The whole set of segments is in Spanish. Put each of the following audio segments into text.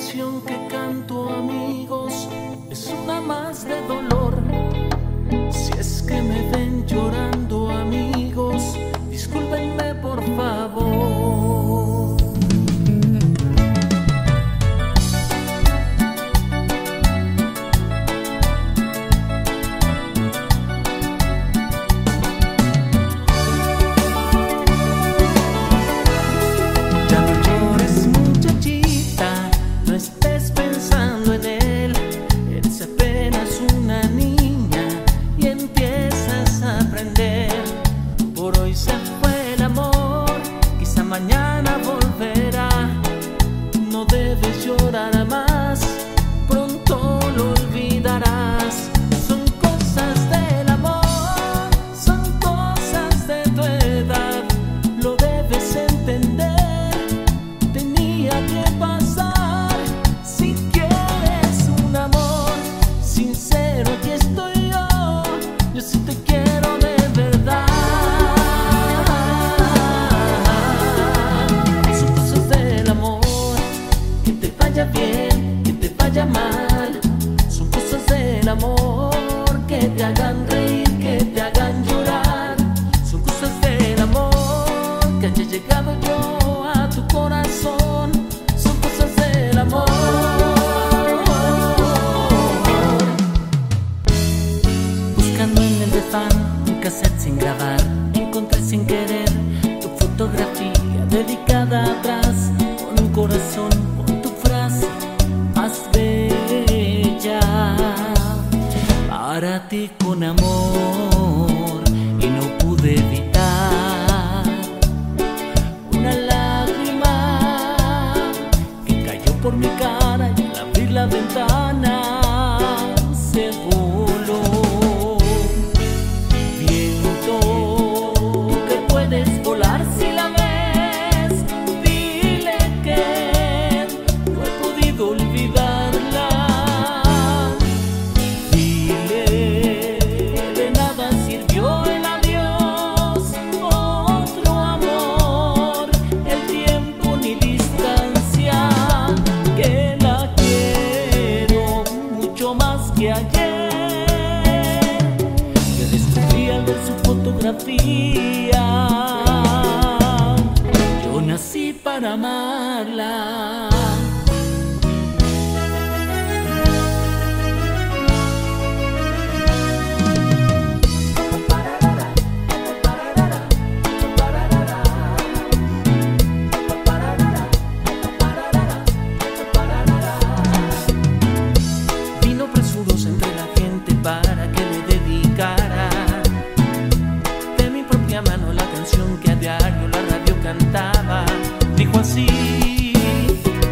canción que canto, amigos, es una más de dolor. Si es que me ven llorando, amigos, discúlpenme por favor. Ya no llores, muchachita, no estés pensando en él. Eres apenas una niña y empiezas a aprender. Por hoy se fue el amor, quizá mañana volverá. No debes llorar más, pronto lo olvidarás. Son cosas del amor, son cosas de tu edad, lo debes entender, tenía que pasar. Si quieres un amor sincero, aquí estoy yo sí te quiero de verdad. Son cosas del amor, que te vaya bien, que te vaya mal. Son cosas del amor, que te hagan reír, que te hagan llorar. Son cosas del amor, que haya llegado yo a tu corazón. Son cosas del amor. Buscando en el desván un cassette sin grabar, encontré sin querer tu fotografía dedicada atrás, con un corazón, con tu frase más bella. Para ti con amor, y no pude evitar una lágrima que cayó por mi cara y al abrir la ventana se voló. Viento, que puedes volar si la ves, dile que no he podido olvidarla. Dile que de nada sirvió el adiós, otro amor, el tiempo ni distancia, que la quiero mucho más que ayer. Que descubrí al ver su fotografía, yo nací para amarla. Vino presuroso entre la gente para que le dedicara de mi propia mano la canción que a diario la radio cantaba. Dijo así: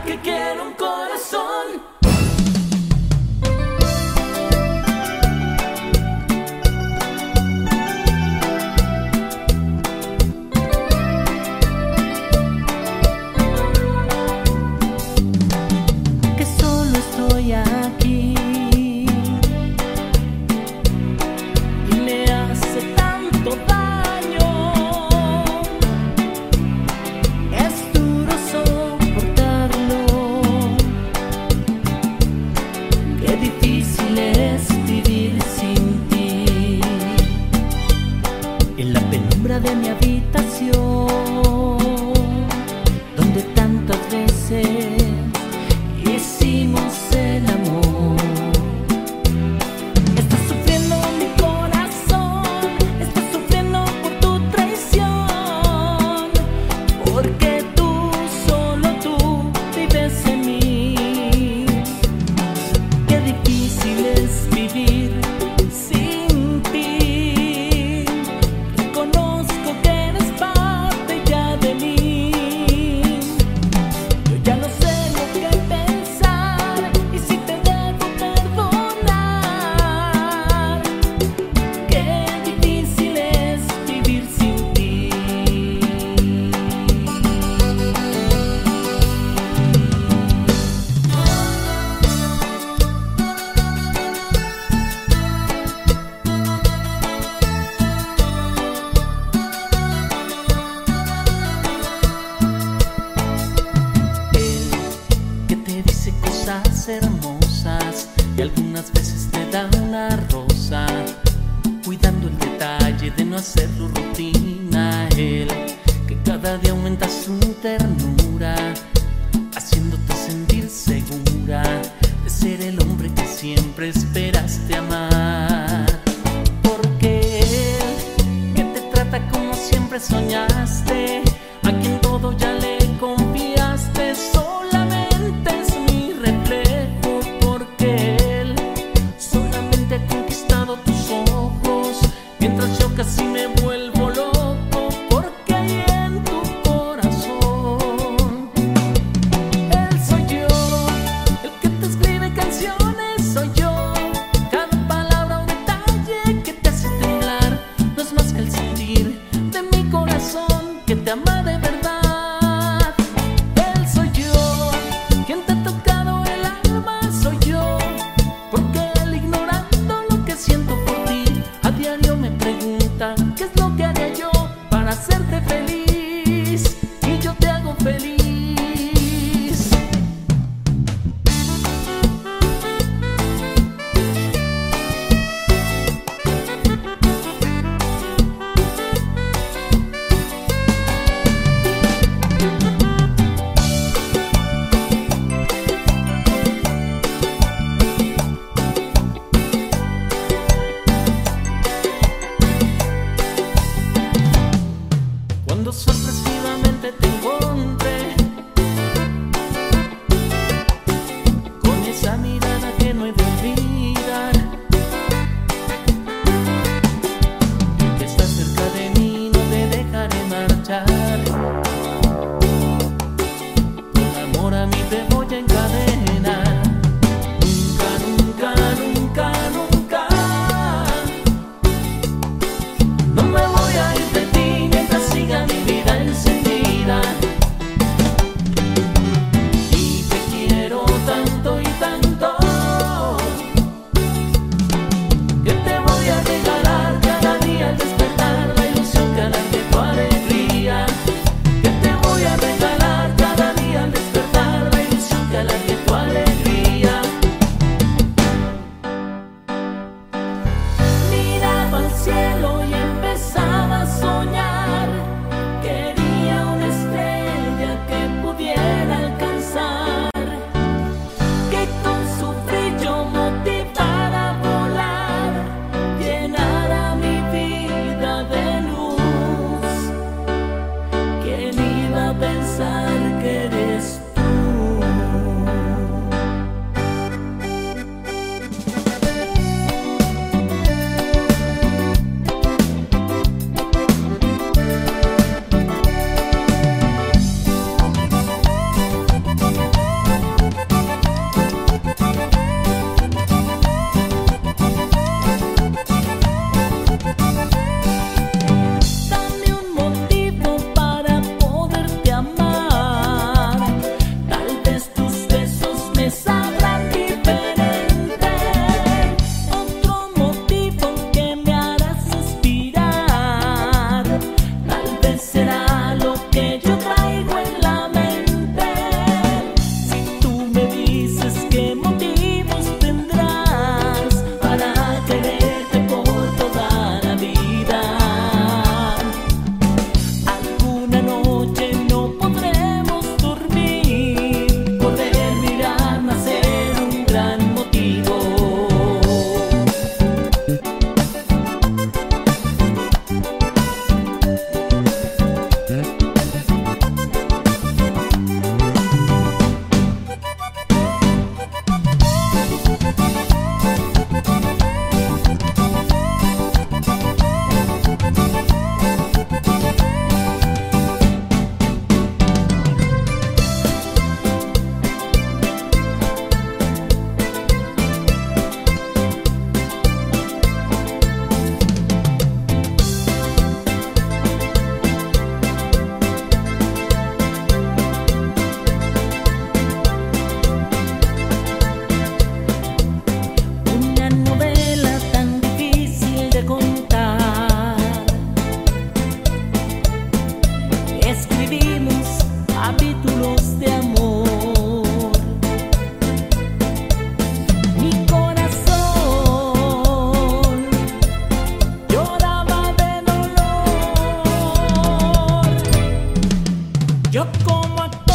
que quiero un corazón. Que solo estoy aquí y me hace tanto daño. Es duro soportarlo. Qué difícil es vivir sin ti. En la penumbra de mi habitación, donde tantas veces hicimos el amor. Está sufriendo mi corazón, está sufriendo por tu traición, porque tú, solo tú, vives en mí. Qué difícil es vivir sin ti. Reconozco que eres parte ya de mí. Yo ya no sé lo que pensar y si te debo perdonar. Qué difícil es vivir sin ti. Él que te dice cosas hermosas y algunas veces te da una rosa, cuidando el detalle de no hacerlo rutina. Él que cada día aumenta su ternura, haciéndote sentir segura de ser el hombre que siempre esperaste amar. Porque él que te trata como siempre soñaste, a quien todo ya le confiaste, solamente es mi reflejo. Porque él solamente ha conquistado tus ojos, mientras yo casi me vuelvo loco. Porque hay en tu corazón. Él soy yo, el que te escribe canciones, soy yo. Cada palabra o detalle que te hace temblar no es más que el sentir de mi corazón que te ama de verdad. Él soy yo, quien te ha tocado el alma, soy yo. Porque él, ignorando lo que siento por ti, a diario me pregunta qué es lo que haría yo para hacerte feliz, y yo te hago feliz. Cuando sorpresivamente te encontré someone